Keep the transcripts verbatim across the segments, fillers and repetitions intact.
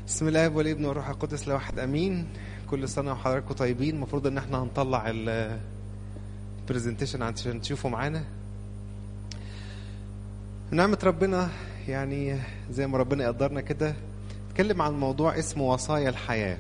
بسم الله والابن والروح القدس لواحد امين. كل سنه وحضراتكم طيبين. المفروض ان احنا هنطلع البرزنتيشن عشان تشوفوا معانا. نعمه ربنا يعني زي ما ربنا يقدرنا كده نتكلم عن موضوع اسمه وصايا الحياه.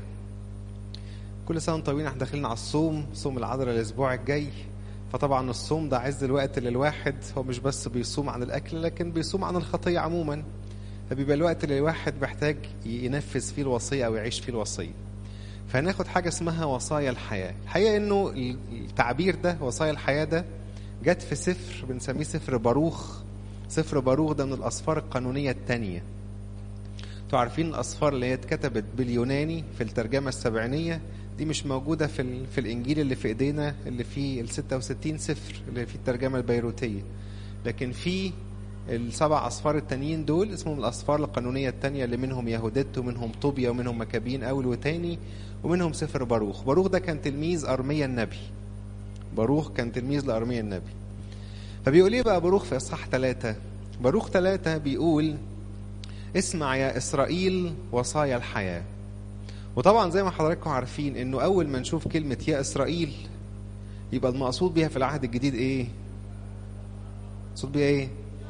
كل سنه وانتم طيبين. احنا داخلين على الصوم، صوم العذراء الاسبوع الجاي. فطبعا الصوم ده عز الوقت للواحد، هو مش بس بيصوم عن الاكل لكن بيصوم عن الخطيه عموما. فبيبقى الوقت اللي الواحد محتاج ينفذ فيه الوصية أو يعيش فيه الوصية. فهناخد حاجة اسمها وصايا الحياة. الحقيقة إنه التعبير ده وصايا الحياة ده جت في سفر بنسميه سفر باروخ. سفر باروخ ده من الأسفار القانونية التانية. انتوا عارفين الأسفار اللي هي اتكتبت باليوناني في الترجمة السبعينية دي مش موجودة في, في الإنجيل اللي في إيدينا اللي فيه الستة وستين سفر اللي فيه الترجمة البيروتية. لكن في السبع أسفار التانيين دول اسمهم الأسفار القانونية التانية، اللي منهم يهودت ومنهم طوبيا ومنهم مكابين أول وتاني ومنهم سفر باروخ. باروخ ده كان تلميذ أرميا النبي. باروخ كان تلميذ لأرميا النبي. فبيقول ايه بقى باروخ في إصحاح ثلاثة؟ باروخ ثلاثة بيقول اسمع يا إسرائيل وصايا الحياة. وطبعا زي ما حضراتكم عارفين انه أول ما نشوف كلمة يا إسرائيل يبقى المقصود بيها في العهد الجديد ايه؟ المقصود بيها ايه؟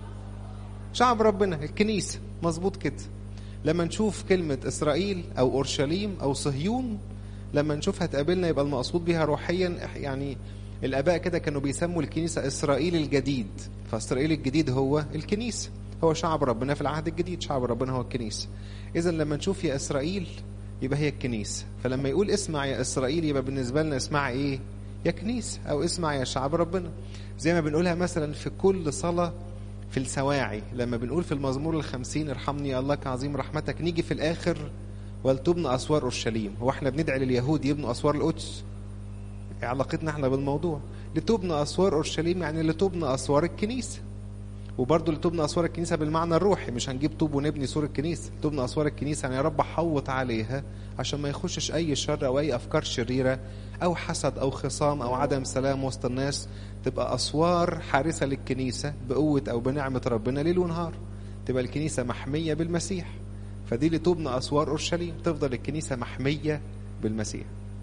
شعب ربنا، الكنيسة. مظبوط كده. لما نشوف كلمة إسرائيل أو أورشليم أو صهيون لما نشوفها تقابلنا يبقى المقصود بها روحيا. يعني الآباء كده كانوا بيسموا الكنيسة إسرائيل الجديد. فإسرائيل الجديد هو الكنيسة، هو شعب ربنا في العهد الجديد. شعب ربنا هو الكنيسة. إذا لما نشوف يا إسرائيل يبقى هي الكنيسة. فلما يقول اسمع يا إسرائيل يبقى بالنسبة لنا اسمع إيه؟ يا كنيسة أو اسمع يا شعب ربنا. زي ما بنقولها مثلا في كل صلاة في السواعي. لما بنقول في المزمور الخمسين ارحمني يا الله كعظيم رحمتك، نيجي في الآخر ولتبنى أسوار أورشليم. هو احنا بندعي لليهود يبنوا أسوار القدس؟ علاقتنا احنا بالموضوع لتبنى أسوار أورشليم يعني لتبنى أسوار الكنيسة. وبرضه لتبنى أسوار الكنيسة بالمعنى الروحي، مش هنجيب طوب ونبني سور الكنيسة. تبنى أسوار الكنيسة يعني يا رب حوط عليها عشان ما يخشش أي شر أو أي أفكار شريرة أو حسد أو خصام أو عدم سلام وسط الناس. تبقى أسوار حارسة للكنيسة بقوة أو بنعمة ربنا ليل ونهار. تبقى الكنيسة محمية بالمسيح. فدي لتبنى أسوار أورشليم، تفضل الكنيسة محمية بالمسيح.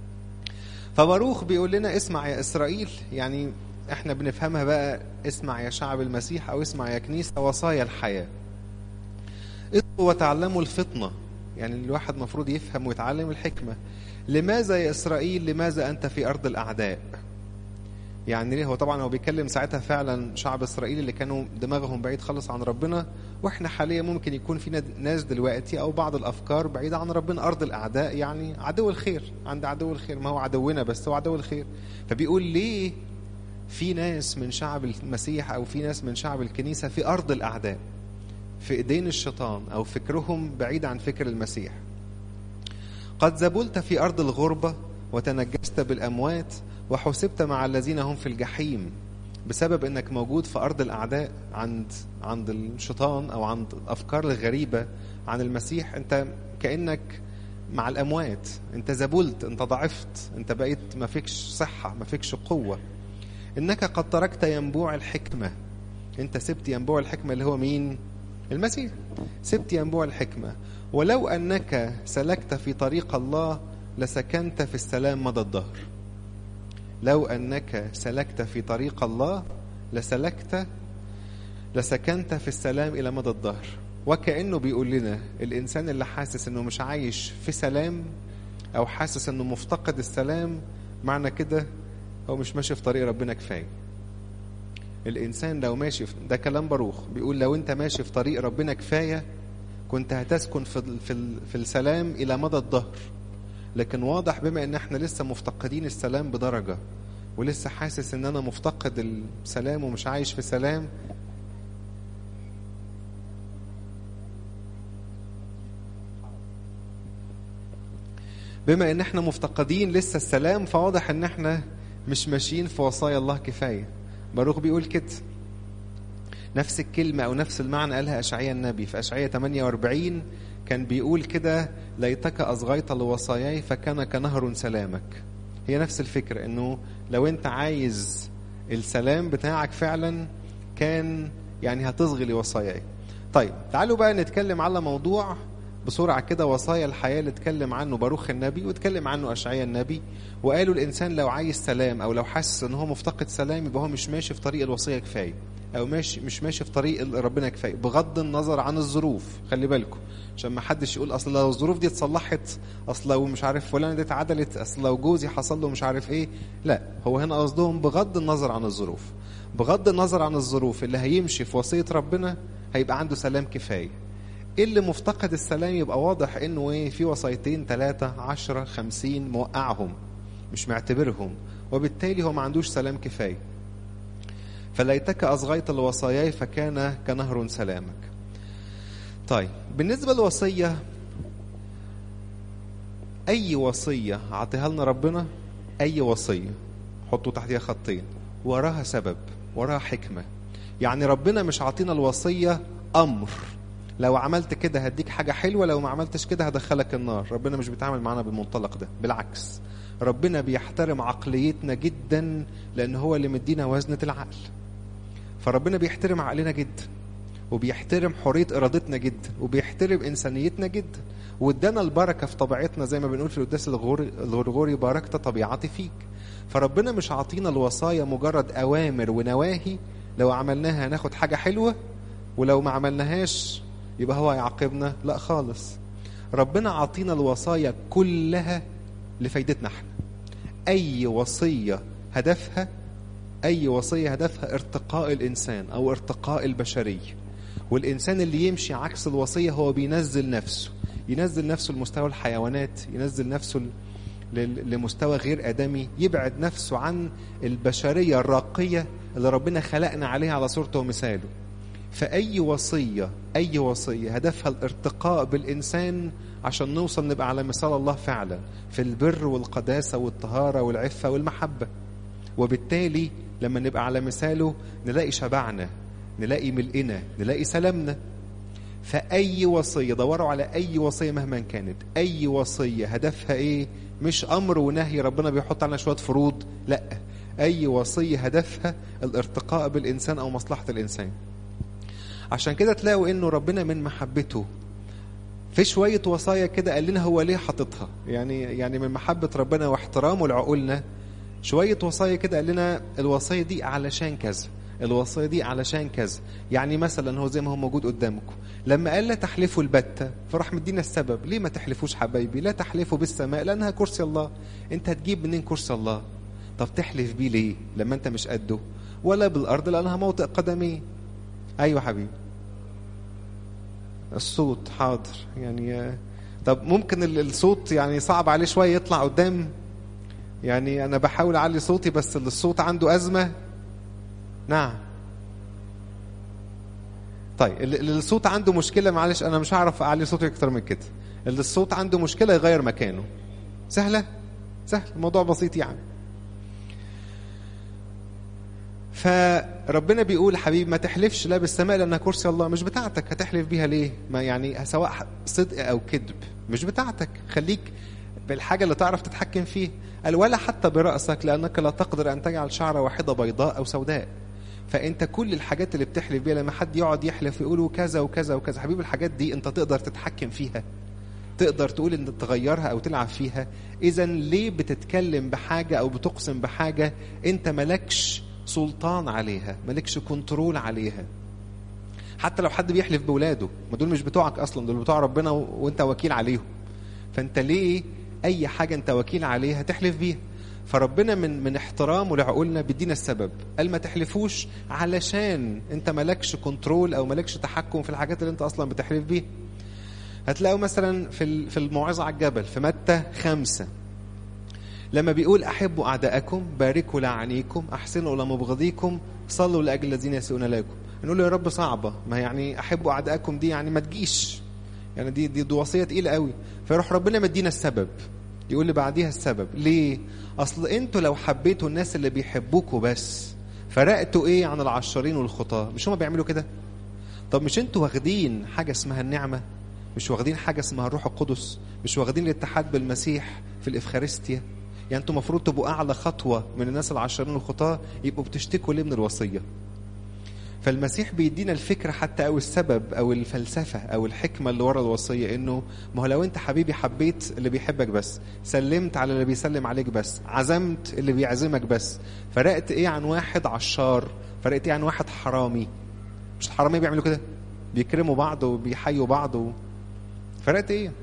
فباروخ بيقول لنا اسمع يا إسرائيل، يعني احنا بنفهمها بقى اسمع يا شعب المسيح أو اسمع يا كنيسة وصايا الحياة. اطلبوا وتعلموا الفطنة، يعني الواحد مفروض يفهم ويتعلم الحكمة. لماذا يا إسرائيل لماذا أنت في أرض الأعداء؟ يعني ليه؟ هو طبعا هو بيكلم ساعتها فعلا شعب إسرائيل اللي كانوا دماغهم بعيد خالص عن ربنا. واحنا حاليا ممكن يكون فينا ناس دلوقتي او بعض الافكار بعيدة عن ربنا. ارض الاعداء يعني عدو الخير، عند عدو الخير. ما هو عدونا بس هو عدو الخير. فبيقول ليه في ناس من شعب المسيح او في ناس من شعب الكنيسة في ارض الاعداء، في ايدين الشيطان او فكرهم بعيد عن فكر المسيح. قد زبلت في ارض الغربة وتنجست بالاموات وحسبت مع الذين هم في الجحيم. بسبب انك موجود في ارض الاعداء عند عند الشيطان او عند الافكار الغريبه عن المسيح، انت كانك مع الاموات. انت زبلت، انت ضعفت، انت بقيت ما فيكش صحه، ما فيكش قوه. انك قد تركت ينبوع الحكمه. انت سبت ينبوع الحكمه اللي هو مين؟ المسيح. سبت ينبوع الحكمه. ولو انك سلكت في طريق الله لسكنت في السلام مدى الدهر. لو أنك سلكت في طريق الله لسلكت لسكنت في السلام إلى مدى الدهر. وكأنه بيقول لنا الإنسان اللي حاسس أنه مش عايش في سلام أو حاسس أنه مفتقد السلام، معنى كده هو مش ماشي في طريق ربنا كفاية. الإنسان لو ماشي في ده كلام باروخ بيقول لو أنت ماشي في طريق ربنا كفاية كنت هتسكن في, في, في السلام إلى مدى الدهر. لكن واضح بما ان احنا لسه مفتقدين السلام بدرجة ولسه حاسس ان انا مفتقد السلام ومش عايش في سلام، بما ان احنا مفتقدين لسه السلام فواضح ان احنا مش ماشيين في وصايا الله كفاية. باروخ بيقول كده. نفس الكلمة او نفس المعنى قالها اشعياء النبي في اشعياء ثمانية وأربعين. كان بيقول كده ليتك أصغيت لوصاياي فكان كنهر سلامك. هي نفس الفكرة انه لو انت عايز السلام بتاعك فعلا كان يعني هتصغي لوصاياي. طيب تعالوا بقى نتكلم على موضوع بسرعة كده وصايا الحياة اللي اتكلم عنه باروخ النبي واتكلم عنه أشعياء النبي، وقالوا الإنسان لو عايز سلام أو لو حاسس إن هو مفتقد سلام يبقى هو مش ماشي في طريق الوصية كفاية، أو ماشي مش ماشي في طريق ربنا كفاية، بغض النظر عن الظروف. خلي بالكم عشان ما حدش يقول أصل لو الظروف دي اتصلحت، أصل لو مش عارف فلانة دي اتعدلت، أصل لو جوزي حصل له مش عارف إيه. لا، هو هنا قصدهم بغض النظر عن الظروف. بغض النظر عن الظروف اللي هيمشي في وصية ربنا هيبقى عنده سلام كفاية. اللي مفتقد السلام يبقى واضح انه ايه، في وصيتين ثلاثة عشرة خمسين موقعهم مش معتبرهم، وبالتالي هو ما عندوش سلام كفاية. فليتك أصغيت الوصاياي فكان كنهر سلامك. طيب بالنسبة للوصية، أي وصية عطيها لنا ربنا، أي وصية حطوا تحتها خطين، وراها سبب، وراها حكمة. يعني ربنا مش عطينا الوصية أمر، لو عملت كده هديك حاجة حلوة، لو ما عملتش كده هدخلك النار. ربنا مش بيتعامل معنا بالمنطلق ده، بالعكس ربنا بيحترم عقليتنا جدا، لأن هو اللي مدينا وزنة العقل. فربنا بيحترم عقلنا جدا، وبيحترم حرية إرادتنا جدا، وبيحترم إنسانيتنا جدا، وادانا البركة في طبيعتنا زي ما بنقول في القداس الغرغوري باركت طبيعتي فيك. فربنا مش عاطينا الوصايا مجرد أوامر ونواهي لو عملناها هناخد حاجة حلوة، ولو ما عملناهاش يبقى هو يعاقبنا. لا خالص، ربنا عاطينا الوصايا كلها لفايدتنا احنا. أي وصية هدفها أي وصية هدفها ارتقاء الإنسان أو ارتقاء البشرية. والإنسان اللي يمشي عكس الوصية هو بينزل نفسه، ينزل نفسه لمستوى الحيوانات، ينزل نفسه لمستوى غير آدمي، يبعد نفسه عن البشرية الراقية اللي ربنا خلقنا عليها على صورته ومثاله. فأي وصية أي وصية هدفها الارتقاء بالإنسان عشان نوصل نبقى على مثال الله فعلا في البر والقداسة والطهارة والعفة والمحبة. وبالتالي لما نبقى على مثاله نلاقي شبعنا، نلاقي ملئنا، نلاقي سلامنا. فأي وصية، دوروا على أي وصية مهما كانت، أي وصية هدفها إيه؟ مش أمر ونهي ربنا بيحط علينا شوية فروض، لا، أي وصية هدفها الارتقاء بالإنسان أو مصلحة الإنسان. عشان كده تلاقوا إنه ربنا من محبته في شوية وصايا كده قال لنا هو ليه حاططها. يعني يعني من محبة ربنا واحترامه لعقولنا شوية وصايا كده قال لنا الوصية دي علشان كذا، الوصية دي علشان كذا. يعني مثلا هو زي ما هو موجود قدامكم لما قال لا تحلفوا البتة، فراح مدينا السبب ليه ما تحلفوش حبايبي. لا تحلفوا بالسماء لأنها كرسي الله. انت هتجيب منين كرسي الله؟ طب تحلف بيه ليه لما انت مش قده؟ ولا بالأرض لأنها موطئ قدميه. أيوة حبيبي الصوت حاضر. يعني طب ممكن الصوت يعني صعب عليه شوية يطلع قدام، يعني أنا بحاول أعلي صوتي بس الصوت عنده أزمة. نعم طيب اللي الصوت عنده مشكلة معلش أنا مش هعرف أعلي صوتي أكتر من كده. اللي الصوت عنده مشكلة يغير مكانه. سهلة سهل، الموضوع بسيط يعني. فربنا بيقول حبيبي ما تحلفش لا بالسماء لأنها كرسي الله. مش بتاعتك، هتحلف بيها ليه؟ ما يعني سواء صدق أو كذب مش بتاعتك. خليك بالحاجة اللي تعرف تتحكم فيه. قال ولا حتى برأسك لأنك لا تقدر أن تجعل شعرة واحدة بيضاء أو سوداء. فأنت كل الحاجات اللي بتحلف بيها لما حد يقعد يحلف يقولوا كذا وكذا وكذا، حبيبي الحاجات دي أنت تقدر تتحكم فيها، تقدر تقول أن تغيرها أو تلعب فيها. إذن ليه بتتكلم بحاجة أو بتقسم بحاجة أنت ملكش سلطان عليها، ملكش كنترول عليها؟ حتى لو حد بيحلف بولاده، ما دول مش بتوعك أصلا، دول بتوع ربنا وأنت وكيل عليهم. فأنت ليه أي حاجة أنت وكيل عليها تحلف بيها؟ فربنا من من احترامه لعقولنا بيدينا السبب، قال ما تحلفوش علشان أنت ملكش كنترول أو ملكش تحكم في الحاجات اللي أنت أصلا بتحلف بيها. هتلاقوا مثلا في في الموعظة على الجبل في متى خمسة لما بيقول أحبوا أعداءكم، باركوا لعنيكم، أحسنوا إلى مبغضيكم، صلوا لأجل الذين يسيئون لكم. نقول له يا رب صعبة، ما يعني أحبوا أعداءكم دي يعني ما تجيش، يعني دي دي, دي وصية تقيلة قوي. فيروح ربنا مدينا السبب، يقول لي بعديها السبب ليه؟ أصل أنتوا لو حبيتوا الناس اللي بيحبوكوا بس فرقتوا إيه عن العشرين والخطاة؟ مش هما بيعملوا كده؟ طب مش أنتوا واخدين حاجة اسمها النعمة؟ مش واخدين حاجة اسمها الروح القدس؟ مش واخدين الاتحاد بالمسيح في الإفخارستيا؟ يعني أنتوا مفروض تبقوا أعلى خطوة من الناس العشرين والخطاة، يبقوا بتشتكوا ليه من الوصية؟ فالمسيح بيدينا الفكرة حتى أو السبب أو الفلسفة أو الحكمة اللي ورا الوصية، إنه ما هو لو أنت حبيبي حبيت اللي بيحبك بس، سلمت على اللي بيسلم عليك بس، عزمت اللي بيعزمك بس، فرقت إيه عن واحد عشار؟ فرقت إيه عن واحد حرامي؟ مش الحرامية بيعملوا كده؟ بيكرموا بعض وبيحيوا بعض و... فرقت إيه؟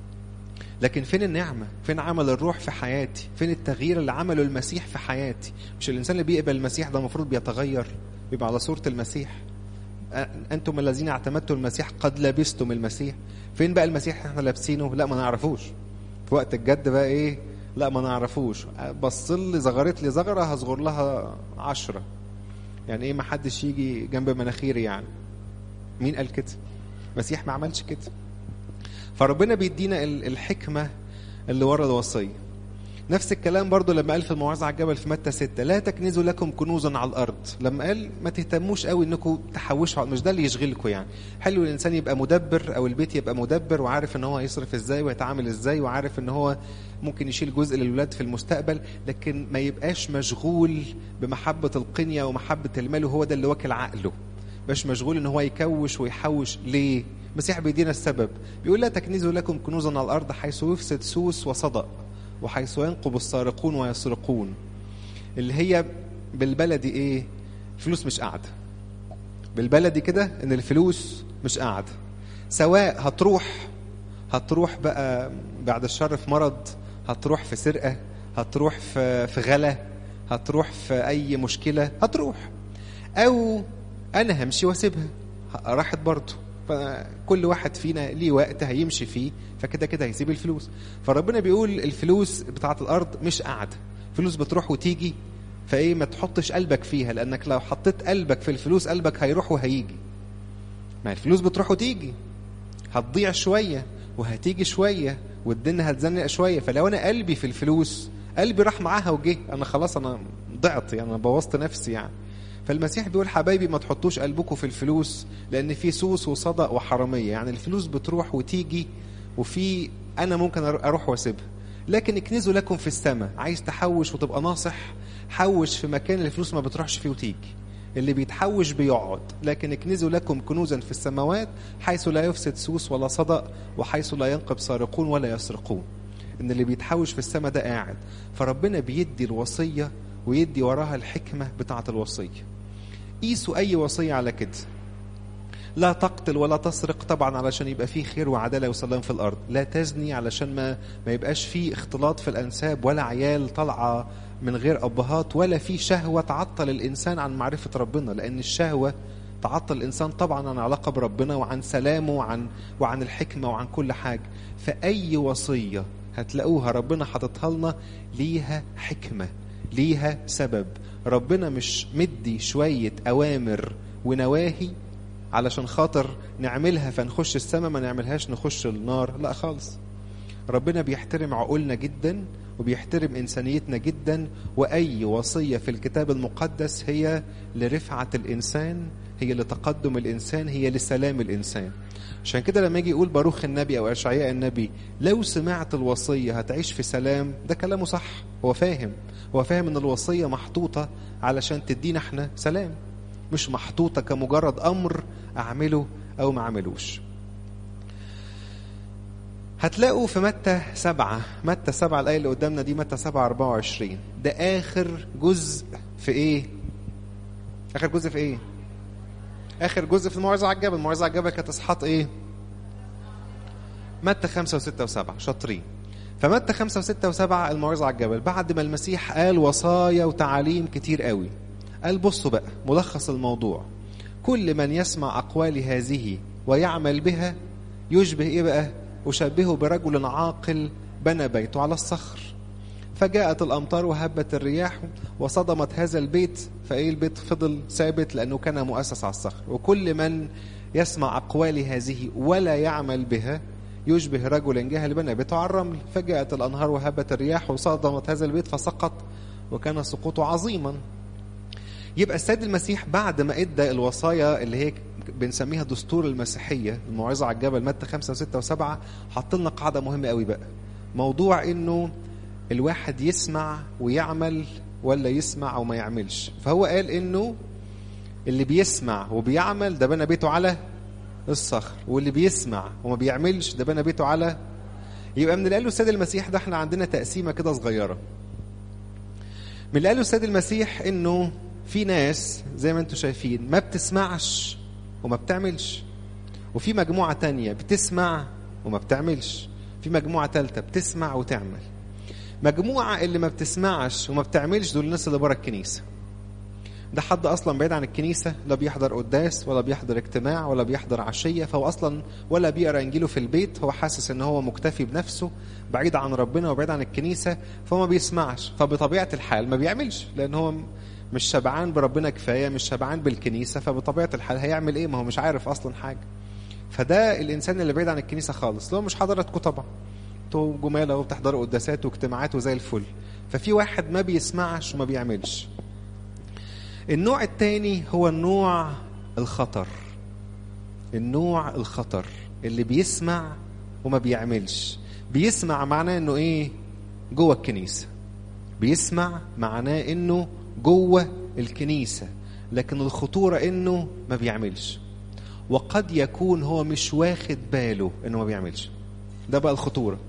لكن فين النعمة؟ فين عمل الروح في حياتي؟ فين التغيير اللي عمله المسيح في حياتي؟ مش الإنسان اللي بيقبل المسيح ده المفروض بيتغير، بيبقى على صورة المسيح. أنتم الذين اعتمدتوا المسيح قد لبستم المسيح. فين بقى المسيح احنا لابسينه؟ لا ما نعرفوش. في وقت الجد بقى إيه؟ لا ما نعرفوش. بصل لي زغرت لي زغرة هصغر لها عشرة. يعني إيه ما حدش يجي جنب مناخيري يعني؟ مين قال كده؟ المسيح ما عملش كده. فربنا بيدينا الحكمة اللي ورا الوصية. نفس الكلام برضو لما قال في الموعظة على الجبل في متى ستة لا تكنزوا لكم كنوزا على الأرض. لما قال ما تهتموش قوي انكم تحوشوا، مش ده اللي يشغلكم يعني. حلو الإنسان يبقى مدبر أو البيت يبقى مدبر وعارف ان هو هيصرف ازاي ويتعامل ازاي وعارف ان هو ممكن يشيل جزء للولاد في المستقبل، لكن ما يبقاش مشغول بمحبة القنية ومحبة المال وهو ده اللي واكل عقله. باش مشغول ان هو يكوش ويحوش. ليه؟ المسيح بيدينا السبب، بيقول لا تكنزوا لكم كنوزا على الأرض حيث يفسد سوس وصدأ وحيث ينقب السارقون ويسرقون. اللي هي بالبلدي ايه؟ الفلوس مش قاعدة. بالبلدي كده ان الفلوس مش قاعدة، سواء هتروح هتروح بقى بعد الشر في مرض، هتروح في سرقة، هتروح في في غلا، هتروح في اي مشكلة هتروح، او انا همشي واسيبها راحت برضه. فكل واحد فينا ليه وقت هيمشي فيه، فكده كده هيسيب الفلوس. فربنا بيقول الفلوس بتاعت الأرض مش قاعدة، فلوس بتروح وتيجي، فايه ما تحطش قلبك فيها، لأنك لو حطيت قلبك في الفلوس قلبك هيروح وهيجي. ما الفلوس بتروح وتيجي، هتضيع شوية وهتيجي شوية والدنيا هتزنق شوية. فلو أنا قلبي في الفلوس، قلبي راح معاها وجه، أنا خلاص أنا ضعت يعني، أنا بوظت نفسي يعني. فالمسيح بيقول حبايبي ما تحطوش قلبكم في الفلوس، لأن في سوس وصدأ وحرامية. يعني الفلوس بتروح وتيجي، وفي أنا ممكن أروح واسيبها. لكن اكنزوا لكم في السماء. عايز تحوش وتبقى ناصح، حوش في مكان الفلوس ما بتروحش فيه وتيجي. اللي بيتحوش بيقعد. لكن اكنزوا لكم كنوزا في السماوات حيث لا يفسد سوس ولا صدأ وحيث لا ينقب سارقون ولا يسرقون. إن اللي بيتحوش في السماء ده قاعد. فربنا بيدي الوصية ويدي وراها الحكمة بتاعة الوصية. قيسوا أي وصية على كده. لا تقتل ولا تسرق، طبعا علشان يبقى فيه خير وعدالة وسلام في الأرض. لا تزني علشان ما ما يبقاش فيه اختلاط في الأنساب، ولا عيال طالعة من غير أبهات، ولا فيه شهوة تعطل الإنسان عن معرفة ربنا. لأن الشهوة تعطل الإنسان طبعا عن علاقة بربنا وعن سلامه وعن وعن الحكمة وعن كل حاجة. فأي وصية هتلاقوها ربنا حاططها لنا ليها حكمة، ليها سبب. ربنا مش مدي شوية أوامر ونواهي علشان خاطر نعملها فنخش السماء، ما نعملهاش نخش النار. لا خالص. ربنا بيحترم عقولنا جدا وبيحترم إنسانيتنا جدا. وأي وصية في الكتاب المقدس هي لرفعة الإنسان، هي لتقدم الإنسان، هي لسلام الإنسان. عشان كده لما يجي يقول باروخ النبي أو أشعياء النبي لو سمعت الوصية هتعيش في سلام، ده كلامه صح. هو فاهم هو فاهم ان الوصية محطوطة علشان تدينا احنا سلام، مش محطوطة كمجرد أمر أعمله أو ما أعملوش. هتلاقوا في متى سبعة متى سبعة الآية اللي قدامنا دي متى سبعة أربعة وعشرين، ده آخر جزء في إيه؟ آخر جزء في إيه؟ آخر جزء في الموعظة على الجبل. الموعظة على الجبل كانت إصحاح إيه؟ متى خمسة وستة وسبعة. شاطرين. فمتى خمسة وستة وسبعة الموعظة على الجبل، بعد ما المسيح قال وصايا وتعاليم كتير قوي، قال بصوا بقى ملخص الموضوع: كل من يسمع أقوال هذه ويعمل بها يشبه إيه بقى؟ أشبهه برجل عاقل بنى بيته على الصخر، فجاءت الأمطار وهبت الرياح وصدمت هذا البيت، فإيه البيت فضل ثابت لأنه كان مؤسس على الصخر. وكل من يسمع أقوال هذه ولا يعمل بها يشبه رجل جهل بنى بيته على الرمل، فجاءت الأنهار وهبت الرياح وصدمت هذا البيت فسقط وكان سقوطه عظيما. يبقى السيد المسيح بعد ما ادى الوصايا اللي هي بنسميها دستور المسيحية، الموعظة على الجبل متى خمسة وستة وسبعة، حط لنا قاعدة مهمة قوي بقى، موضوع انه الواحد يسمع ويعمل ولا يسمع او ما يعملش. فهو قال انه اللي بيسمع وبيعمل ده بنى بيته على الصخر، واللي بيسمع وما بيعملش ده بنى بيته على. يبقى من اللي قاله السيد المسيح ده احنا عندنا تقسيمة كده صغيرة. من اللي قاله السيد المسيح انه في ناس زي ما انتم شايفين ما بتسمعش وما بتعملش، وفي مجموعة تانية بتسمع وما بتعملش، في مجموعة تالتة بتسمع وتعمل. مجموعة اللي ما بتسمعش وما بتعملش دول الناس اللي برا الكنيسة. ده حد أصلا بعيد عن الكنيسة، لا بيحضر قداس ولا بيحضر اجتماع ولا بيحضر عشية، فهو أصلا ولا بيقرأ إنجيله في البيت، هو حاسس إن هو مكتفي بنفسه بعيد عن ربنا وبعيد عن الكنيسة، فهو ما بيسمعش، فبطبيعة الحال ما بيعملش، لأن هو مش شبعان بربنا كفاية، مش شبعان بالكنيسة، فبطبيعة الحال هيعمل إيه؟ ما هو مش عارف أصلا حاجة. فده الإنسان اللي بعيد عن الكنيسة خالص، لو مش حضرتكم طبعا انتوا جمالة وبتحضروا قداسات واجتماعات وزي الفل. ففي واحد ما بيسمعش وما بيعملش. النوع الثاني هو النوع الخطر. النوع الخطر اللي بيسمع وما بيعملش. بيسمع معناه انه ايه؟ جوه الكنيسة. بيسمع معناه انه جوه الكنيسة، لكن الخطورة انه ما بيعملش، وقد يكون هو مش واخد باله انه ما بيعملش. ده بقى الخطورة.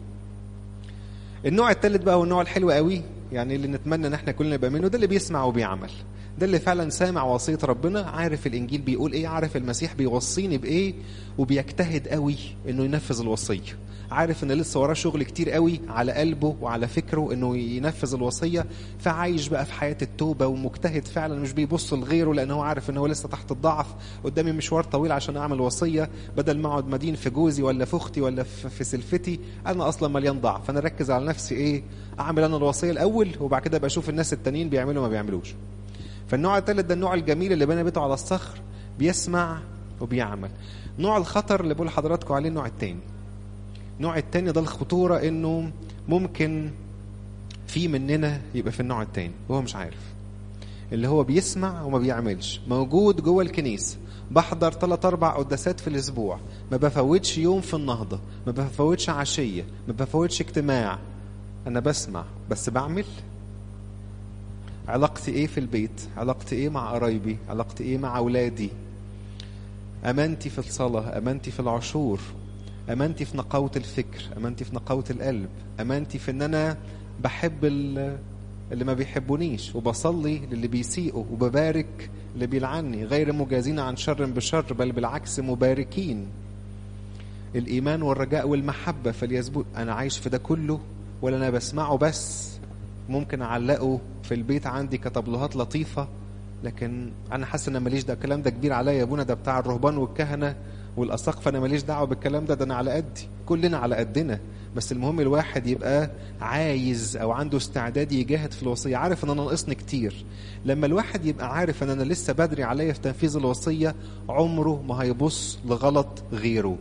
النوع الثالث بقى هو النوع الحلو قوي، يعني اللي نتمنى ان احنا كلنا نبقى منه، ده اللي بيسمع وبيعمل. ده اللي فعلا سامع وصية ربنا، عارف الانجيل بيقول ايه، عارف المسيح بيوصيني بايه، وبيجتهد قوي انه ينفذ الوصية. عارف ان لسه وراه شغل كتير قوي على قلبه وعلى فكره انه ينفذ الوصية، فعايش بقى في حياة التوبة ومجتهد فعلا، مش بيبص لغيره، لانه هو عارف ان هو لسه تحت الضعف، قدامي مشوار طويل عشان اعمل وصية، بدل ما اقعد مدين في جوزي ولا في اختي ولا في سلفتي، انا اصلا مليان ضعف، فانا اركز على نفسي ايه، اعمل انا الوصية الاول وبعد كده بشوف الناس التانيين بيعملوا ما بيعملوش. فالنوع الثالث ده النوع الجميل اللي بنى بيته على الصخر، بيسمع وبيعمل. نوع الخطر اللي بقول لحضراتكم عليه النوع الثاني. النوع الثاني ده الخطورة انه ممكن في مننا يبقى في النوع الثاني وهو مش عارف، اللي هو بيسمع وما بيعملش، موجود جوه الكنيسة، بحضر ثلاث اربع قداسات في الاسبوع، ما بفوتش يوم في النهضة، ما بفوتش عشية، ما بفوتش اجتماع، انا بسمع بس بعمل. علاقتي ايه في البيت؟ علاقتي ايه مع قرايبي؟ علاقتي ايه مع اولادي؟ امانتي في الصلاة، امانتي في العشور، امانتي في نقاوة الفكر، امانتي في نقاوة القلب، امانتي في ان انا بحب اللي ما بيحبونيش، وبصلي للي بيسيئوا، وببارك اللي بيلعني، غير مجازين عن شر بشر بل بالعكس مباركين. الايمان والرجاء والمحبة فليثبت. انا عايش في ده كله ولا انا بسمعه بس؟ ممكن اعلقه في البيت عندي كتابلوهات لطيفة، لكن انا حاسس ان ماليش ده، الكلام ده كبير عليا يا ابونا، ده بتاع الرهبان والكهنة والاساقفة، انا ماليش دعوة بالكلام ده، ده انا على قدي. كلنا على قدنا، بس المهم الواحد يبقى عايز او عنده استعداد يجاهد في الوصية، عارف ان انا ناقصني كتير. لما الواحد يبقى عارف ان انا لسه بدري عليا في تنفيذ الوصية، عمره ما هيبص لغلط غيره.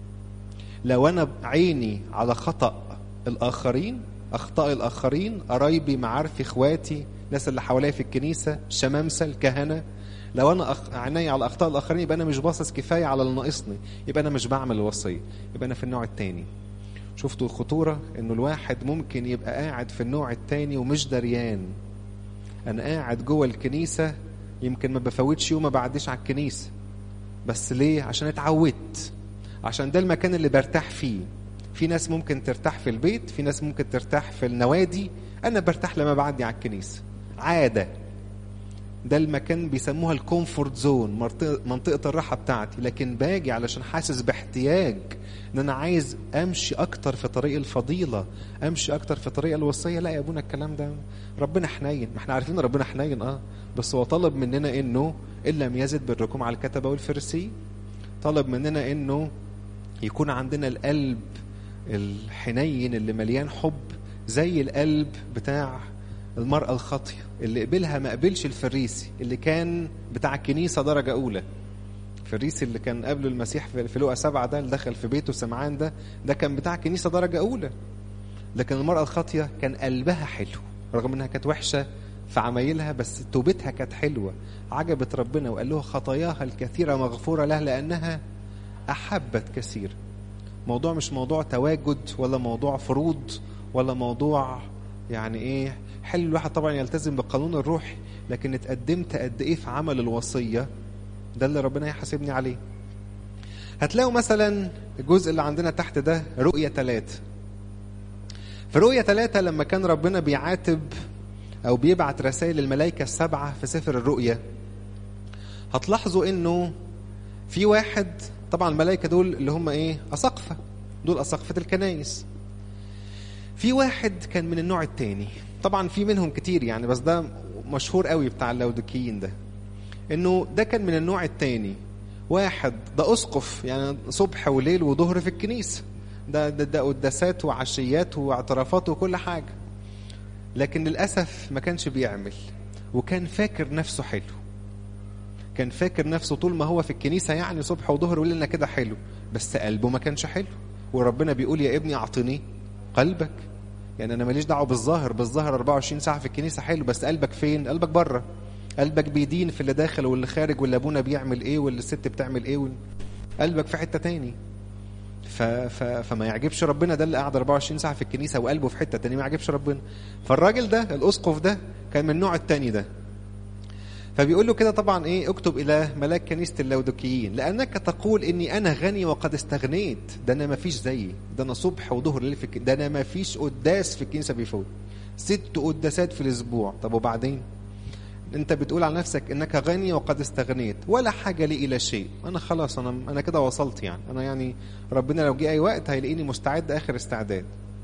لو انا عيني على خطأ الاخرين، اخطاء الاخرين، قرايبي، معارفي، اخواتي، الناس اللي حواليا في الكنيسة، الشمامسة، الكهنة، لو انا أخ... عيني على اخطاء الاخرين، يبقى انا مش باصص كفايه على اللي ناقصني، يبقى انا مش بعمل الوصيه، يبقى انا في النوع الثاني. شفتوا الخطوره؟ انه الواحد ممكن يبقى قاعد في النوع الثاني ومش دريان. انا قاعد جوه الكنيسه، يمكن ما بفوتش يوم ما بعديش على الكنيسه، بس ليه؟ عشان اتعودت، عشان ده المكان اللي برتاح فيه. في ناس ممكن ترتاح في البيت، في ناس ممكن ترتاح في النوادي، انا برتاح لما بعدي على الكنيسه، عاده. ده المكان بيسموها الكومفورت زون، منطقة الراحة بتاعتي، لكن باجي علشان حاسس باحتياج ان انا عايز امشي اكتر في طريق الفضيلة، امشي اكتر في طريق الوصية. لا يا ابونا الكلام ده، ربنا حنين، ما احنا عارفين ربنا حنين اه بس هو طلب مننا انه ان لم يزد بركم على الكتبة والفرسي، طلب مننا انه يكون عندنا القلب الحنين اللي مليان حب، زي القلب بتاع المرأة الخاطية اللي قبلها ما قبلش الفريسي اللي كان بتاع الكنيسة درجة أولى. الفريسي اللي كان قبل المسيح في لوقا سبعة ده، اللي دخل في بيته سمعان ده، ده كان بتاع كنيسة درجة أولى. لكن المرأة الخاطية كان قلبها حلو، رغم انها كانت وحشة في عمايلها، بس توبتها كانت حلوة، عجبت ربنا، وقال له خطاياها الكثيرة مغفورة لها لأنها أحبت كثير. موضوع مش موضوع تواجد ولا موضوع فروض ولا موضوع يعني ايه، حلو الواحد طبعا يلتزم بالقانون الروحي، لكن اتقدمت قد ايه في عمل الوصية ده اللي ربنا هيحاسبني عليه. هتلاقوا مثلا الجزء اللي عندنا تحت ده رؤية ثلاثة. في رؤية ثلاثة لما كان ربنا بيعاتب أو بيبعت رسائل الملائكة السبعة في سفر الرؤية، هتلاحظوا إنه في واحد، طبعا الملائكة دول اللي هم إيه؟ أساقفة، دول أساقفة الكنائس. في واحد كان من النوع التاني، طبعا في منهم كتير يعني، بس ده مشهور قوي بتاع اللودكيين ده، إنه ده كان من النوع التاني. واحد ده أسقف، يعني صبح وليل وظهر في الكنيسة، ده ده, ده قداسات وعشيات واعترافات وكل حاجة، لكن للأسف ما كانش بيعمل، وكان فاكر نفسه حلو، كان فاكر نفسه طول ما هو في الكنيسة يعني صبح وظهر وليلنا كده حلو، بس قلبه ما كانش حلو. وربنا بيقول يا ابني أعطني قلبك، يعني أنا ماليش دعوة بالظاهر، بالظاهر أربعة وعشرين ساعة في الكنيسة حلو، بس قلبك فين؟ قلبك بره، قلبك بيدين في اللي داخل واللي خارج، واللي أبونا بيعمل إيه واللي الست بتعمل إيه وال... قلبك في حتة تاني. ف... ف... فما يعجبش ربنا ده اللي قاعد أربعة وعشرين ساعة في الكنيسة وقلبه في حتة تاني، ما يعجبش ربنا. فالراجل ده الأسقف ده كان من النوع التاني ده. فبيقول له كده طبعا ايه، اكتب الى ملاك كنيسة اللودكيين، لانك تقول اني انا غني وقد استغنيت، ده انا ما فيش زيي، ده انا صبح وظهر ليل في الك... ده انا ما فيش قداس في الكنيسة بيفوت، ست قداسات في الاسبوع. طب وبعدين انت بتقول على نفسك انك غني وقد استغنيت، ولا حاجة لي الى شيء، انا خلاص انا انا كده وصلت، يعني انا يعني ربنا لو جه اي وقت هيلاقيني مستعد اخر استعداد.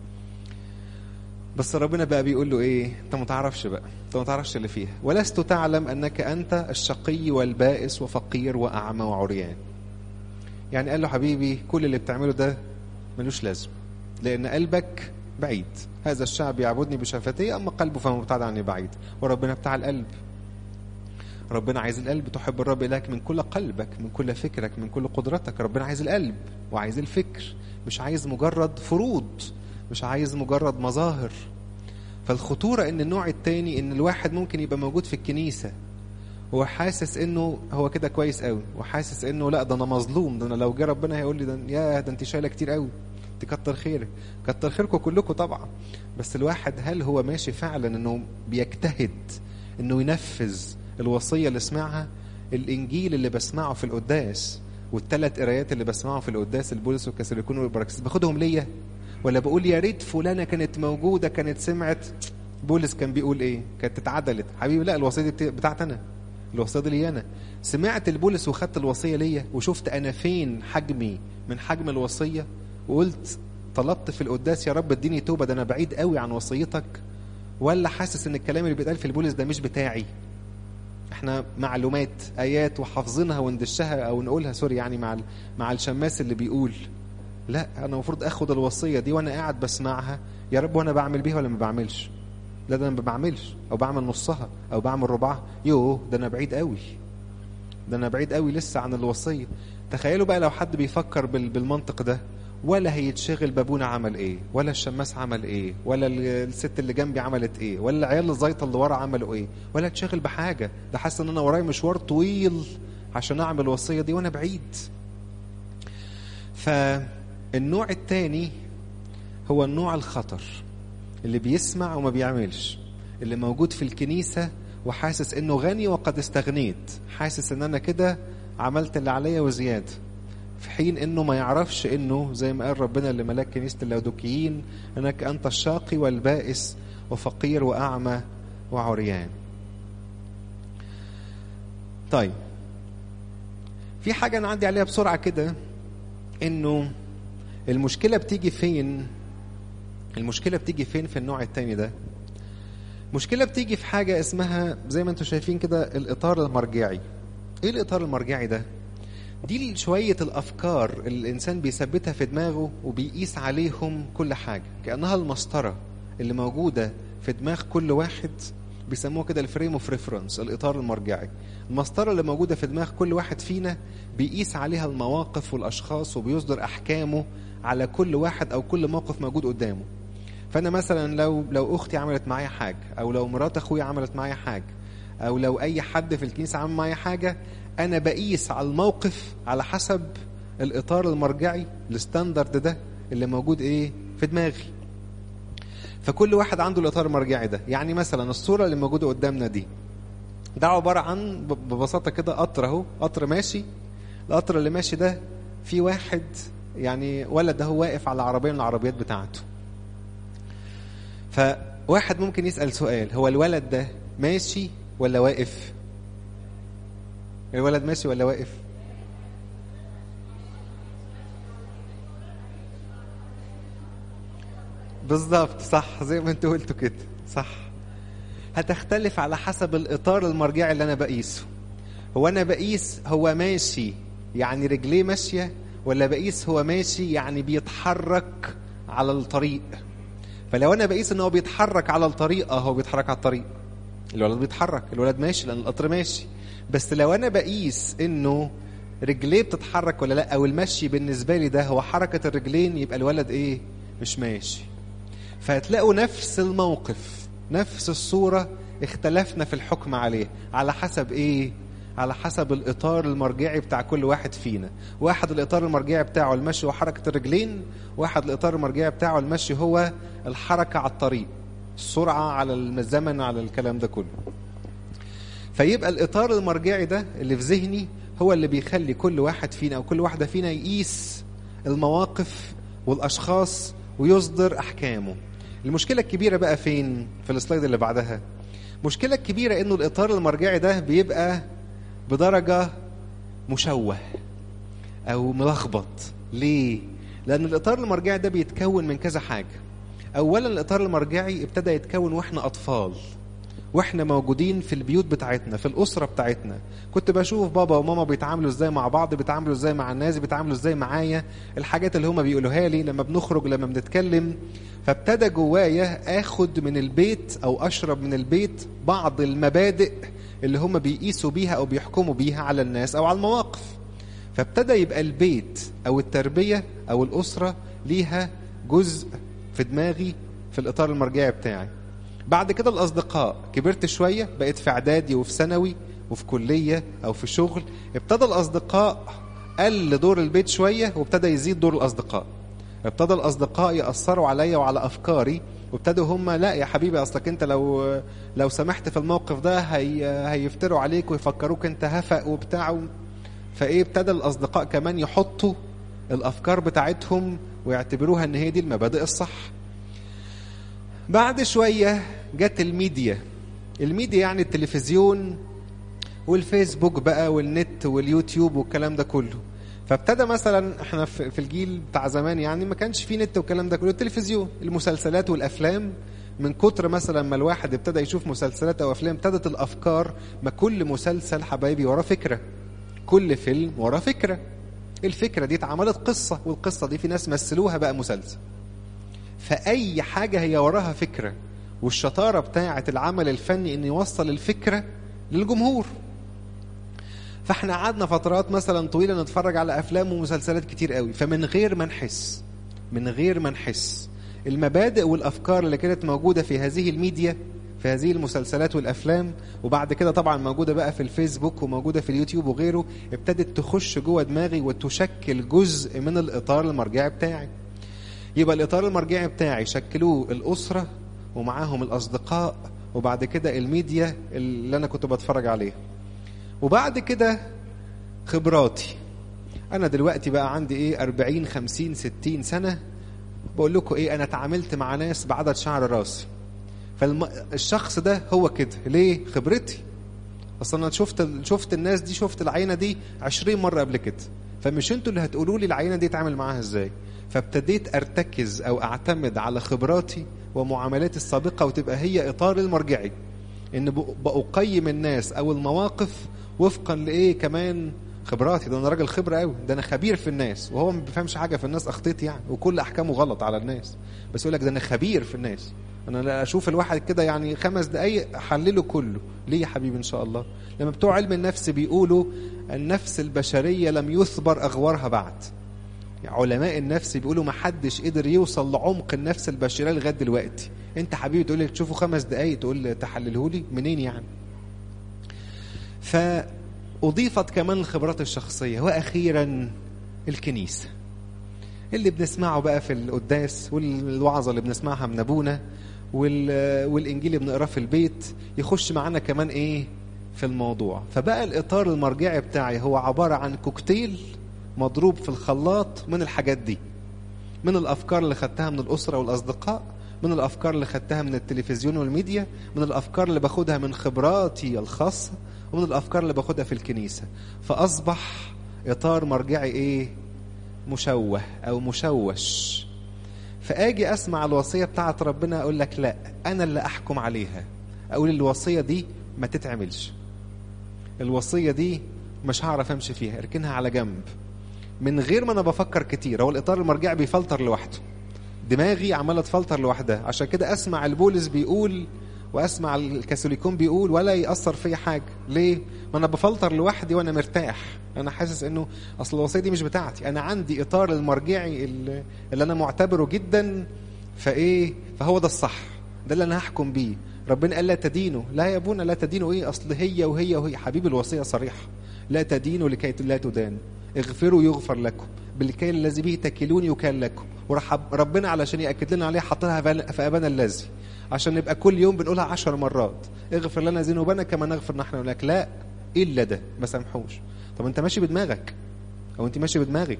بس ربنا بقى بيقول له ايه؟ انت ما تعرفش بقى، انت ما تعرفش اللي فيها. ولست تعلم انك انت الشقي والبائس وفقير واعمى وعريان. يعني قال له حبيبي كل اللي بتعمله ده ملوش لازم، لان قلبك بعيد. هذا الشعب يعبدني بشفتيه اما قلبه فهو مبتعد عني بعيد. وربنا بتاع القلب، ربنا عايز القلب. تحب الرب إلهك من كل قلبك، من كل فكرك، من كل قدرتك. ربنا عايز القلب وعايز الفكر، مش عايز مجرد فروض، مش عايز مجرد مظاهر. فالخطورة ان النوع التاني، ان الواحد ممكن يبقى موجود في الكنيسة هو حاسس انه هو كده كويس قوي، وحاسس انه لا ده انا مظلوم، ده انا لو جه ربنا هيقول لي ده يا ده انت شايله كتير قوي، انت كتر خيرك، كتر خيركم كلكم طبعا. بس الواحد هل هو ماشي فعلا انه بيجتهد انه ينفذ الوصية اللي سمعها؟ الانجيل اللي بسمعه في القداس والثلاث قرايات اللي بسمعه في القداس، البولس والكاثوليكون والبراكسيس، باخدهم ليا ولا بقول يا ريت فلانه كانت موجوده كانت سمعت بولس كان بيقول ايه، كانت اتعدلت؟ حبيبي لا، الوصيه دي بتاعت انا، الوصيه دي لي انا. سمعت البولس وخدت الوصيه ليا وشفت انا فين حجمي من حجم الوصيه، وقلت طلبت في القداس يا رب اديني توبه، ده انا بعيد قوي عن وصيتك؟ ولا حاسس ان الكلام اللي بيتقال في البولس ده مش بتاعي؟ احنا معلومات ايات وحافظينها وندشها او نقولها سوري يعني مع مع الشماس اللي بيقول. لا، انا المفروض اخد الوصيه دي وانا قاعد بسمعها، يا رب وانا بعمل بيها ولا ما بعملش؟ لا ده انا ما بعملش، او بعمل نصها او بعمل ربعها، يوه ده انا بعيد قوي، ده انا بعيد قوي لسه عن الوصيه. تخيلوا بقى لو حد بيفكر بالمنطق ده، ولا هيتشغل بابونا عمل ايه، ولا الشماس عمل ايه، ولا الست اللي جنبي عملت ايه، ولا العيال الزيطه اللي ورا عملوا ايه، ولا هتشغل بحاجه. ده حاسس ان انا ورايا مشوار طويل عشان اعمل الوصيه دي وانا بعيد. فالنوع الثاني هو النوع الخطر، اللي بيسمع وما بيعملش، اللي موجود في الكنيسه وحاسس انه غني وقد استغنيت، حاسس ان انا كده عملت اللي عليا وزياده، في حين انه ما يعرفش انه زي ما قال ربنا لملاك كنيسة اللودكيين انك انت الشاقي والبائس وفقير واعمى وعريان. طيب في حاجة نعدي عليها بسرعة كده، انه المشكلة بتيجي فين؟ المشكلة بتيجي فين في النوع التاني ده؟ مشكلة بتيجي في حاجة اسمها زي ما انتم شايفين كده الاطار المرجعي. ايه الاطار المرجعي ده؟ دي شوية الأفكار اللي الإنسان بيثبتها في دماغه وبيقيس عليهم كل حاجة، كأنها المسطرة اللي موجودة في دماغ كل واحد، بيسموه كده الفريم اوف ريفرنس، الإطار المرجعي. المسطرة اللي موجودة في دماغ كل واحد فينا بيقيس عليها المواقف والأشخاص وبيصدر أحكامه على كل واحد أو كل موقف موجود قدامه. فأنا مثلا لو لو أختي عملت معايا حاجة، أو لو مرات أخويا عملت معايا حاجة، أو لو أي حد في الكنيسة عمل معايا حاجة، أنا بقيس على الموقف على حسب الإطار المرجعي الستاندرد ده اللي موجود إيه في دماغي. فكل واحد عنده الإطار المرجعي ده. يعني مثلا الصورة اللي موجودة قدامنا دي، ده عبارة عن ببساطة كده قطر اهو، قطر ماشي. القطر اللي ماشي ده في واحد يعني ولد ده هو واقف على عربية من العربيات بتاعته. فواحد ممكن يسأل سؤال، هو الولد ده ماشي ولا واقف؟ الولد ماشي ولا واقف؟ بالظبط، صح، زي ما انتوا قلتوا كده، صح. هتختلف على حسب الإطار المرجعي اللي أنا بقيسه. هو أنا بقيس هو ماشي يعني رجليه ماشية، ولا بقيس هو ماشي يعني بيتحرك على الطريق؟ فلو أنا بقيس إنه بيتحرك على الطريق، اه هو بيتحرك على الطريق، الولد بيتحرك، الولد ماشي لأن القطر ماشي. بس لو أنا بقيس إنه رجليه بتتحرك ولا لا، أو المشي بالنسبة لي ده هو حركة الرجلين، يبقى الولد إيه؟ مش ماشي. فهتلاقوا نفس الموقف، نفس الصورة، اختلفنا في الحكم عليه على حسب ايه؟ على حسب الإطار المرجعي بتاع كل واحد فينا. واحد الإطار المرجعي بتاعه المشي وحركة الرجلين، واحد الإطار المرجعي بتاعه المشي هو الحركة على الطريق، السرعة على الزمن، على الكلام ده كله. فيبقى الإطار المرجعي ده اللي في ذهني هو اللي بيخلي كل واحد فينا أو كل واحدة فينا يقيس المواقف والأشخاص ويصدر أحكامه. المشكلة الكبيرة بقى فين؟ في السلايد اللي بعدها. مشكلة كبيرة إنه الإطار المرجعي ده بيبقى بدرجة مشوه أو ملخبط. ليه؟ لأن الإطار المرجعي ده بيتكون من كذا حاجة. أولا الإطار المرجعي ابتدى يتكون وإحنا أطفال، وإحنا موجودين في البيوت بتاعتنا، في الأسرة بتاعتنا. كنت بشوف بابا وماما بيتعاملوا إزاي مع بعض، بيتعاملوا إزاي مع الناس، بيتعاملوا إزاي معايا، الحاجات اللي هما بيقولوها لي لما بنخرج، لما بنتكلم. فابتدى جوايا اخد من البيت او اشرب من البيت بعض المبادئ اللي هم بيقيسوا بيها او بيحكموا بيها على الناس او على المواقف. فابتدى يبقى البيت او التربية او الاسرة ليها جزء في دماغي في الاطار المرجعي بتاعي. بعد كده الاصدقاء، كبرت شوية، بقيت في اعدادي وفي ثانوي وفي كلية او في شغل، ابتدى الاصدقاء قل دور البيت شوية وابتدى يزيد دور الاصدقاء. ابتدى الأصدقاء يأثروا عليا وعلى أفكاري، وابتدوا هم لا يا حبيبي أصلك أنت لو لو سمحت في الموقف ده هي هيفتروا عليك ويفكروك أنت هفق وبتاع. فإيه، ابتدى الأصدقاء كمان يحطوا الأفكار بتاعتهم ويعتبروها أن هي دي المبادئ الصح. بعد شوية جت الميديا. الميديا يعني التلفزيون والفيسبوك بقى والنت واليوتيوب والكلام ده كله. فابتدى مثلا احنا في الجيل بتاع زمان يعني ما كانش فيه نت والكلام ده كله، التلفزيون، المسلسلات والافلام. من كتر مثلا ما الواحد ابتدى يشوف مسلسلات او افلام، ابتدت الافكار، ما كل مسلسل حبايبي وراه فكره، كل فيلم وراه فكره. الفكره دي اتعملت قصه، والقصه دي في ناس مثلوها بقى مسلسل. فاي حاجه هي وراها فكره، والشطاره بتاعه العمل الفني ان يوصل الفكره للجمهور. فاحنا قعدنا فترات مثلا طويلة نتفرج على أفلام ومسلسلات كتير قوي، فمن غير ما نحس من غير ما نحس المبادئ والأفكار اللي كانت موجودة في هذه الميديا، في هذه المسلسلات والأفلام، وبعد كده طبعا موجودة بقى في الفيسبوك وموجودة في اليوتيوب وغيره، ابتدت تخش جوه دماغي وتشكل جزء من الإطار المرجعي بتاعي. يبقى الإطار المرجعي بتاعي شكلوه الأسرة ومعاهم الأصدقاء، وبعد كده الميديا اللي أنا كنت بتفرج عليها، وبعد كده خبراتي. أنا دلوقتي بقى عندي إيه أربعين خمسين ستين سنة، بقول لكم إيه، أنا تعاملت مع ناس بعدد شعر راسي. فالشخص ده هو كده ليه؟ خبرتي. أصلا أنا شفت شفت الناس دي، شفت العينة دي عشرين مرة قبل كده، فمش انتوا اللي هتقولوا لي العينة دي اتعامل معاها إزاي. فابتديت أرتكز أو أعتمد على خبراتي ومعاملاتي السابقة، وتبقى هي إطار المرجعي، إن بقيم الناس أو المواقف وفقا لإيه كمان خبراتي. ده أنا راجل خبرة قوي، ده أنا خبير في الناس، وهو ما بيفهمش حاجة في الناس، أخطيت يعني، وكل أحكامه غلط على الناس، بس يقول لك ده أنا خبير في الناس. أنا لا أشوف الواحد كده يعني خمس دقايق أحلله كله. ليه يا حبيبي؟ إن شاء الله لما بتوع علم النفس بيقولوا النفس البشرية لم يثبر أغوارها بعد. يعني علماء النفس بيقولوا ما حدش قدر يوصل لعمق النفس البشرية لغاية دلوقتي. أنت حبيبي تقول لي تشوفه خمس دقايق تقول تحلله لي منين يعني؟ فأضيفت كمان الخبرات الشخصية. وأخيرا الكنيسة اللي بنسمعه بقى في القداس، والوعظة اللي بنسمعها من أبونا، والإنجيل اللي بنقراه في البيت، يخش معنا كمان إيه في الموضوع. فبقى الإطار المرجعي بتاعي هو عبارة عن كوكتيل مضروب في الخلاط من الحاجات دي، من الأفكار اللي خدتها من الأسرة والأصدقاء، من الأفكار اللي خدتها من التلفزيون والميديا، من الأفكار اللي باخدها من خبراتي الخاصة، ومن الأفكار اللي باخدها في الكنيسة. فأصبح إطار مرجعي إيه؟ مشوه أو مشوش. فآجي أسمع الوصية بتاعت ربنا أقول لك لا، أنا اللي أحكم عليها، أقول الوصية دي ما تتعملش، الوصية دي مش هعرف أمشي فيها، اركنها على جنب، من غير ما أنا بفكر كتير. هو الإطار المرجعي بيفلتر لوحده، دماغي عمالة تفلتر لوحدها. عشان كده أسمع البولس بيقول وأسمع الكاثوليكون بيقول ولا يأثر فيا حاجة. ليه؟ ما أنا بفلتر لوحدي وأنا مرتاح، أنا حاسس إنه أصل الوصية دي مش بتاعتي، أنا عندي إطار المرجعي اللي, اللي أنا معتبره جدا، فإيه؟ فهو ده الصح، ده اللي أنا هحكم بيه. ربنا قال لا تدينوا، لا يا ابونا لا تدينوا إيه؟ أصل هي وهي وهي. حبيب الوصية صريحة، لا تدينوا لكي لا تدانوا، اغفروا يغفر لكم، بالكيل الذي به تكلون يكال لكم. وراح ربنا علشان يأكد لنا عليها حطها في أبانا الذي، عشان نبقى كل يوم بنقولها عشر مرات، اغفر لنا ذنوبنا كما نغفر نحن لك. لا إلا ده ما سامحوش. طب أنت ماشي بدماغك أو أنت ماشي بدماغك،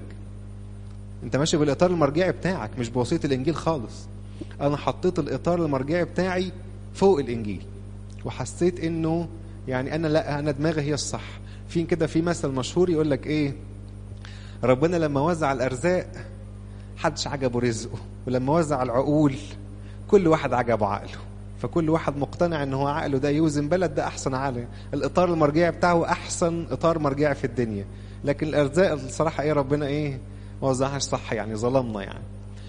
أنت ماشي بالإطار المرجعي بتاعك مش بوصية الإنجيل خالص. أنا حطيت الإطار المرجعي بتاعي فوق الإنجيل، وحسيت إنه يعني أنا لا، أنا دماغي هي الصح. في كده في مثل مشهور يقول لك إيه؟ ربنا لما وزع الأرزاق حدش عجبه رزقه، ولما وزع العقول كل واحد عجبه عقله، فكل واحد مقتنع ان هو عقله ده يوزن بلد، ده احسن عقل. الإطار المرجعي بتاعه احسن إطار مرجعي في الدنيا. لكن الأرزاق الصراحة ايه؟ ربنا ايه؟ ما وزعهاش صح، يعني ظلمنا يعني.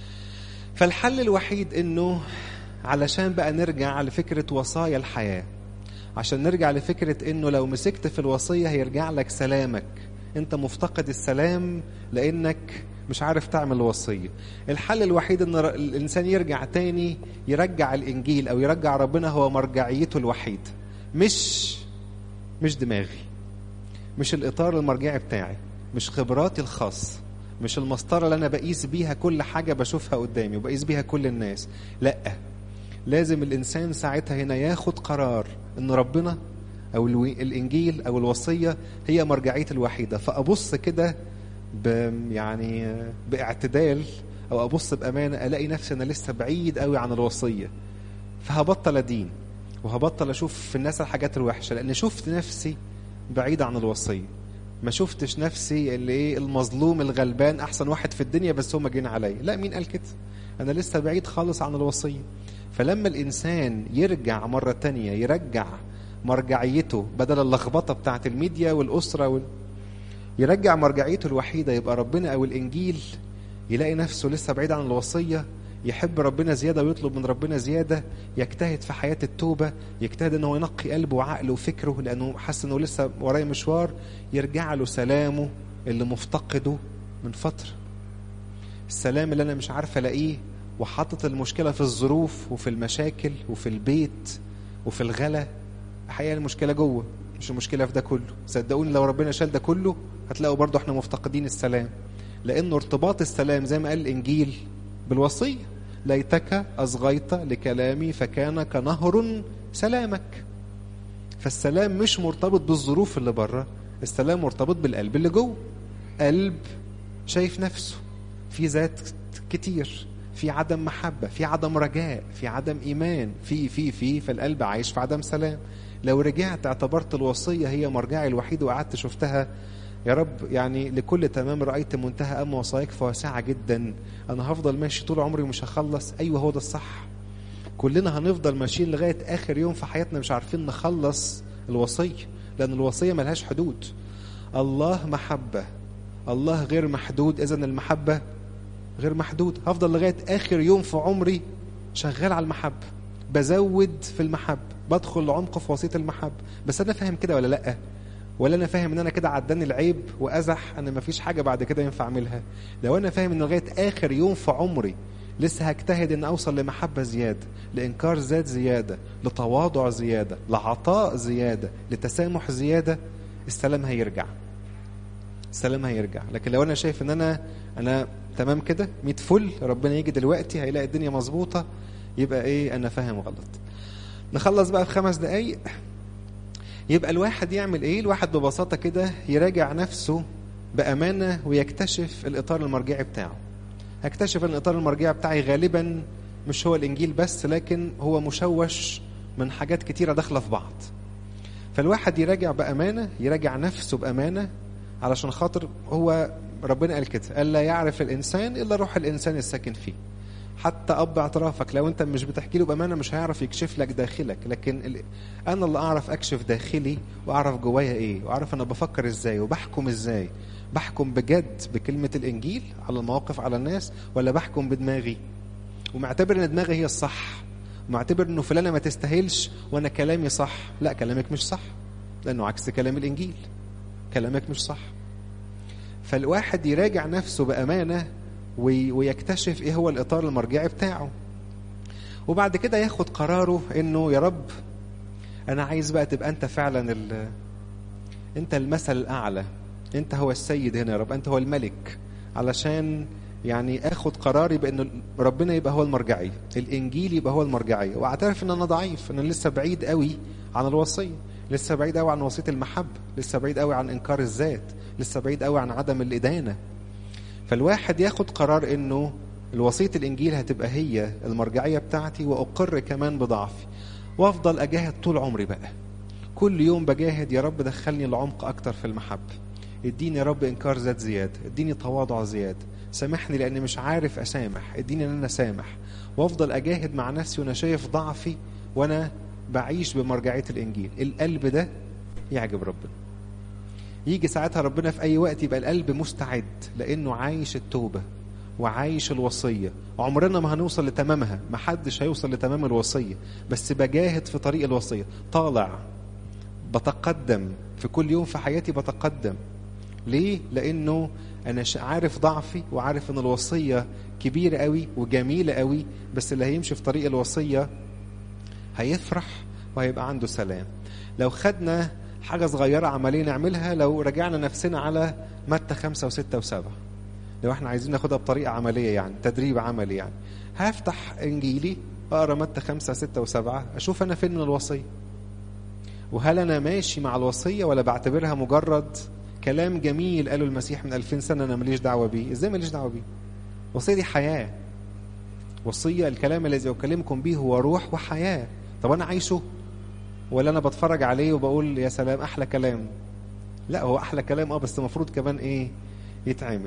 فالحل الوحيد انه علشان بقى نرجع لفكرة وصايا الحياة، عشان نرجع لفكرة انه لو مسكت في الوصية هيرجع لك سلامك. انت مفتقد السلام لانك مش عارف تعمل وصية. الحل الوحيد ان الانسان يرجع تاني، يرجع الانجيل او يرجع ربنا هو مرجعيته الوحيد، مش مش دماغي، مش الاطار المرجعي بتاعي، مش خبراتي الخاصة، مش المسطرة اللي انا بقيس بيها كل حاجة بشوفها قدامي وبقيس بيها كل الناس. لا، لازم الانسان ساعتها هنا ياخد قرار ان ربنا او الانجيل او الوصية هي مرجعيتي الوحيدة. فابص كده يعني باعتدال او ابص بامانه، الاقي نفسي انا لسه بعيد قوي عن الوصيه، فهبطل ادين وهبطل اشوف في الناس الحاجات الوحشه، لان شفت نفسي بعيد عن الوصيه. ما شفتش نفسي اللي ايه؟ المظلوم الغلبان، احسن واحد في الدنيا بس هم جايين عليا. لا، مين قال كده؟ انا لسه بعيد خالص عن الوصيه. فلما الانسان يرجع مره تانية، يرجع مرجعيته بدل اللخبطه بتاعت الميديا والاسره وال... يرجع مرجعيته الوحيدة، يبقى ربنا أو الإنجيل، يلاقي نفسه لسه بعيد عن الوصية، يحب ربنا زيادة ويطلب من ربنا زيادة، يجتهد في حياة التوبة، يجتهد أنه ينقي قلبه وعقله وفكره لأنه حس أنه لسه وراي مشوار، يرجع له سلامه اللي مفتقده من فترة. السلام اللي أنا مش عارف ألاقيه، وحطت المشكلة في الظروف وفي المشاكل وفي البيت وفي الغلا. الحقيقة المشكلة جوه، مش المشكلة في ده كله. صدقوني لو ربنا شال ده كله هتلاقوا برضو احنا مفتقدين السلام، لأنه ارتباط السلام زي ما قال الإنجيل بالوصية: ليتك أصغيت لكلامي فكان كنهر سلامك. فالسلام مش مرتبط بالظروف اللي بره، السلام مرتبط بالقلب اللي جوه. قلب شايف نفسه في ذات كتير، في عدم محبة، في عدم رجاء، في عدم إيمان، في في في فالقلب عايش في عدم سلام. لو رجعت اعتبرت الوصية هي مرجعي الوحيد وقعدت شفتها، يا رب يعني لكل تمام رأيت منتهى أما وصاياك فواسعة جدا، أنا هفضل ماشي طول عمري مش هخلص. أيوة هو ده الصح، كلنا هنفضل ماشيين لغاية آخر يوم في حياتنا مش عارفين نخلص الوصية، لأن الوصية ملهاش حدود. الله محبة، الله غير محدود، إذن المحبة غير محدود. هفضل لغاية آخر يوم في عمري شغال على المحبة، بزود في المحبة، بدخل لعمق في وصية المحبة. بس أنا فاهم كده ولا لأ؟ ولا أنا فاهم إن أنا كده عداني العيب وأزح، أنا مفيش حاجة بعد كده ينفع أعملها؟ لو أنا فاهم إن لغاية آخر يوم في عمري لسه هجتهد إن أوصل لمحبة زيادة، لإنكار ذات زيادة، لتواضع زيادة، لعطاء زيادة، لتسامح زيادة، السلام هيرجع، السلام هيرجع. لكن لو أنا شايف إن أنا أنا تمام كده ميت فل، ربنا يجي دلوقتي هيلاقي الدنيا مظبوطة، يبقى إيه؟ أنا فاهم غلط. نخلص بقى في خمس دقايق. يبقى الواحد يعمل ايه؟ الواحد ببساطة كده يراجع نفسه بأمانة ويكتشف الإطار المرجعي بتاعه. هكتشف ان الإطار المرجعي بتاعي غالبا مش هو الإنجيل بس، لكن هو مشوش من حاجات كتيرة داخلة في بعض. فالواحد يراجع بأمانة، يراجع نفسه بأمانة، علشان خاطر هو ربنا قال كده، قال لا يعرف الإنسان إلا روح الإنسان الساكن فيه. حتى أب اعترافك لو أنت مش بتحكي له بأمانة مش هيعرف يكشف لك داخلك، لكن ال... أنا اللي أعرف أكشف داخلي وأعرف جوايا إيه، وأعرف أنا بفكر إزاي وبحكم إزاي. بحكم بجد بكلمة الإنجيل على المواقف على الناس، ولا بحكم بدماغي ومعتبر إن دماغي هي الصح، ومعتبر إنه فلانة ما تستاهلش وأنا كلامي صح؟ لا، كلامك مش صح، لأنه عكس كلام الإنجيل. كلامك مش صح. فالواحد يراجع نفسه بأمانة ويكتشف ايه هو الإطار المرجعي بتاعه، وبعد كده ياخد قراره انه يا رب انا عايز بقى تبقى انت فعلا ال... انت المثل الاعلى، انت هو السيد هنا يا رب، انت هو الملك، علشان يعني اخد قراري بان ربنا يبقى هو المرجعي، الانجيل يبقى هو المرجعي، واعترف ان انا ضعيف، ان انا لسه بعيد قوي عن الوصية، لسه بعيد قوي عن وصية المحبة، لسه بعيد قوي عن انكار الذات، لسه بعيد قوي عن عدم الإدانة. فالواحد ياخد قرار انه الوصية الانجيل هتبقى هي المرجعية بتاعتي، واقر كمان بضعفي، وافضل اجاهد طول عمري بقى، كل يوم بجاهد يا رب دخلني العمق اكتر في المحبة، اديني يا رب انكار ذات زيادة، اديني تواضع زيادة، سامحني لاني مش عارف اسامح، اديني ان انا سامح، وافضل اجاهد مع نفسي وانا شايف ضعفي وانا بعيش بمرجعية الانجيل. القلب ده يعجب ربنا. يجي ساعتها ربنا في أي وقت يبقى القلب مستعد، لأنه عايش التوبة وعايش الوصية. عمرنا ما هنوصل لتمامها، ما حدش هيوصل لتمام الوصية، بس بجاهد في طريق الوصية، طالع بتقدم في كل يوم في حياتي، بتقدم. ليه؟ لأنه أنا عارف ضعفي، وعارف أن الوصية كبيرة قوي وجميلة قوي، بس اللي هيمشي في طريق الوصية هيفرح وهيبقى عنده سلام. لو خدنا حاجة صغيرة عملية نعملها، لو رجعنا نفسنا على متى خمسة وستة وسبعة، لو احنا عايزين ناخدها بطريقة عملية، يعني تدريب عملي، يعني هفتح انجيلي اقرا متى خمسة ستة وسبعة، اشوف انا فين من الوصية، وهل انا ماشي مع الوصية ولا بعتبرها مجرد كلام جميل قاله المسيح من ألفين سنة انا ماليش دعوة بيه. ازاي ماليش دعوة بيه؟ الوصية دي حياة. وصية الكلام الذي أكلمكم به هو روح وحياة. طب انا عايشه ولا انا بتفرج عليه وبقول يا سلام احلى كلام؟ لا، هو احلى كلام اه، بس المفروض كمان ايه يتعمل.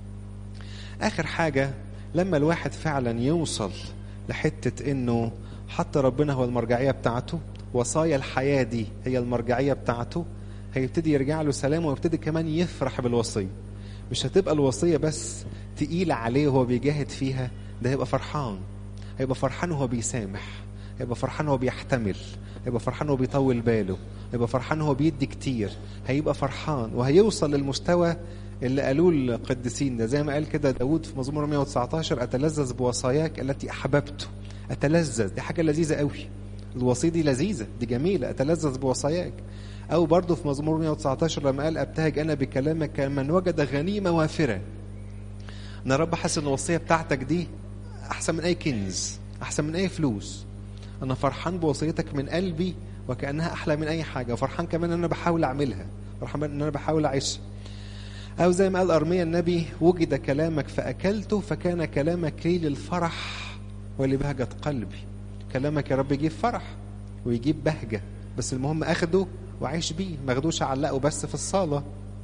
اخر حاجة، لما الواحد فعلا يوصل لحتة انه حتى ربنا هو المرجعية بتاعته، وصايا الحياة دي هي المرجعية بتاعته، هيبتدي يرجع له سلام، ويبتدي كمان يفرح بالوصية. مش هتبقى الوصية بس تقيلة عليه وهو بيجاهد فيها، ده هيبقى فرحان. هيبقى فرحان وهو بيسامح، هيبقى فرحان وهو بيحتمل، هيبقى فرحان وهو بيطول باله، هيبقى فرحان وهو بيدي كتير، هيبقى فرحان وهيوصل للمستوى اللي قالوه القديسين ده، زي ما قال كده داود في مزمور مئة وتسعة عشر: أتلذذ بوصاياك التي أحببت. أتلذذ دي حاجة لذيذة قوي، الوصية دي لذيذة، دي جميلة، أتلذذ بوصاياك. أو برضو في مزمور مئة وتسعة عشر لما قال: أبتهج أنا بكلامك من وجد غنيمة وافرة. أنا رب حاسس إن الوصية بتاعتك دي أحسن من أي كنز، أحسن من أي فلوس. أنا فرحان بوصيتك من قلبي وكأنها أحلى من أي حاجة، وفرحان كمان أن أنا بحاول أعملها، فرحان أن أنا بحاول أعيشها. أو زي ما قال أرميا النبي: وجد كلامك فأكلته فكان كلامك لي للفرح ولبهجة قلبي. كلامك يا رب يجيب فرح ويجيب بهجة، بس المهم أخده وعيش بيه، ما أخدوش أعلقه بس في الصالة،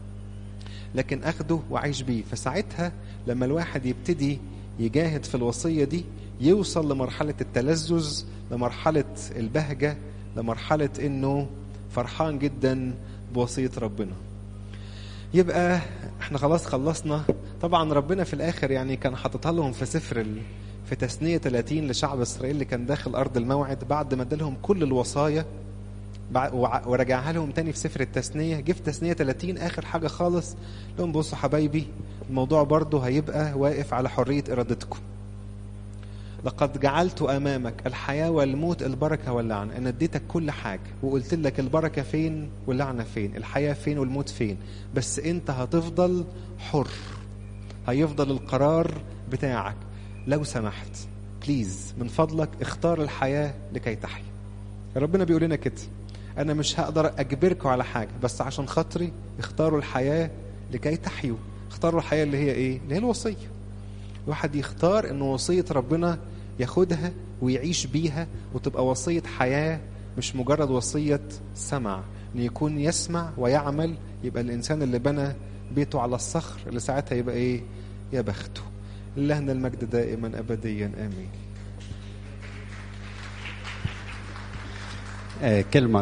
لكن أخده وعيش بيه. فساعتها لما الواحد يبتدي يجاهد في الوصية دي، يوصل لمرحلة التلذذ، لمرحلة البهجة، لمرحلة إنه فرحان جدا بوصية ربنا. يبقى احنا خلاص خلصنا. طبعا ربنا في الآخر يعني كان حاططها لهم في سفر ال... في تثنية ثلاثين لشعب إسرائيل اللي كان داخل أرض الموعد، بعد ما ادالهم كل الوصايا ورجعها لهم تاني في سفر التثنية. جه في تثنية ثلاثين آخر حاجة خالص لهم: بصوا حبايبي، الموضوع برضو هيبقى واقف على حرية إرادتكم. لقد جعلت أمامك الحياة والموت، البركة واللعنة. أنا اديتك كل حاجة وقلت لك البركة فين واللعنة فين، الحياة فين والموت فين، بس أنت هتفضل حر، هيفضل القرار بتاعك. لو سمحت بليز من فضلك اختار الحياة لكي تحيا. ربنا بيقول لنا كده: أنا مش هقدر أجبركم على حاجة، بس عشان خاطري اختاروا الحياة لكي تحيوا. اختاروا الحياة اللي هي إيه؟ اللي هي الوصية. الواحد يختار إن وصية ربنا ياخدها ويعيش بيها، وتبقى وصية حياة مش مجرد وصية سمع. إن يكون يسمع ويعمل، يبقى الإنسان اللي بنى بيته على الصخر اللي ساعتها يبقى إيه؟ يا بخته. لله المجد دائما أبديا آمين. آه كلمة